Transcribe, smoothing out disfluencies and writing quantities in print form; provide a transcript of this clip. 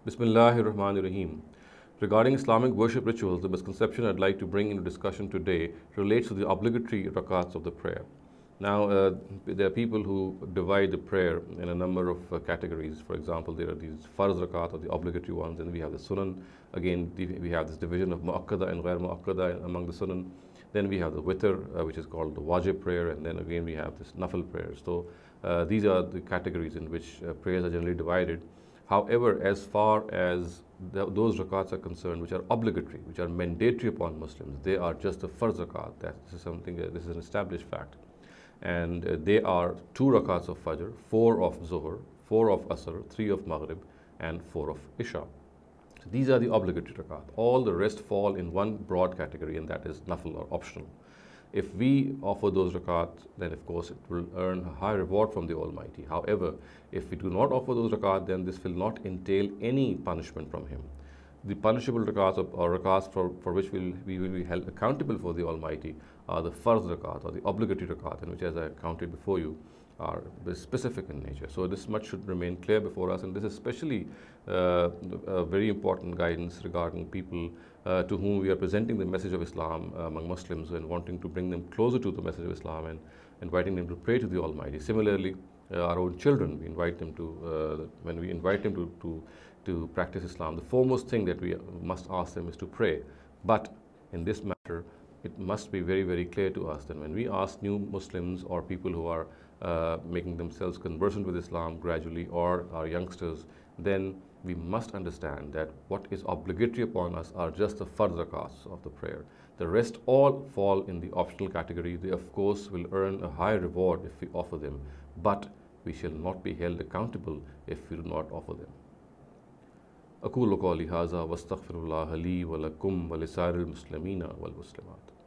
Bismillahir Rahmanir Rahim. Regarding Islamic worship rituals, the misconception I'd like to bring into discussion today relates to the obligatory rakats of the prayer. Now, there are people who divide the prayer in a number of categories. For example, there are these farz rakat, or the obligatory ones, and we have the sunan. Again, we have this division of mu'akkada and ghair mu'akkada among the sunan. Then we have the witr, which is called the wajib prayer, and then again we have this nafil prayers. So these are the categories in which prayers are generally divided. However, as far as those rakats are concerned, which are obligatory, which are mandatory upon Muslims, they are just the farz rakat. This is something. This is an established fact, and they are 2 rakats of fajr, 4 of zuhr, 4 of asr, 3 of maghrib, and 4 of isha. So these are the obligatory rakat. All the rest fall in one broad category, and that is nafil or optional. If we offer those rakat, then of course it will earn a high reward from the Almighty. However, if we do not offer those rakat, then this will not entail any punishment from Him. The punishable rakats or rakats for which we will be held accountable for the Almighty are the farz rakat or the obligatory rakat, in which, as I counted before you, are specific in nature. So this much should remain clear before us, and this is especially a very important guidance regarding people to whom we are presenting the message of Islam among Muslims and wanting to bring them closer to the message of Islam and inviting them to pray to the Almighty. Similarly, our own children, we invite them to, when we invite them to practice Islam, the foremost thing that we must ask them is to pray. But in this matter, it must be very, very clear to us that when we ask new Muslims or people who are making themselves conversant with Islam gradually, or our youngsters, then we must understand that what is obligatory upon us are just the farz rakats of the prayer. The rest all fall in the optional category. They of course will earn a high reward if we offer them, but we shall not be held accountable if we do not offer them. أقول قولي هذا واستغفر الله لي ولكم ولسائر المسلمين والمسلمات.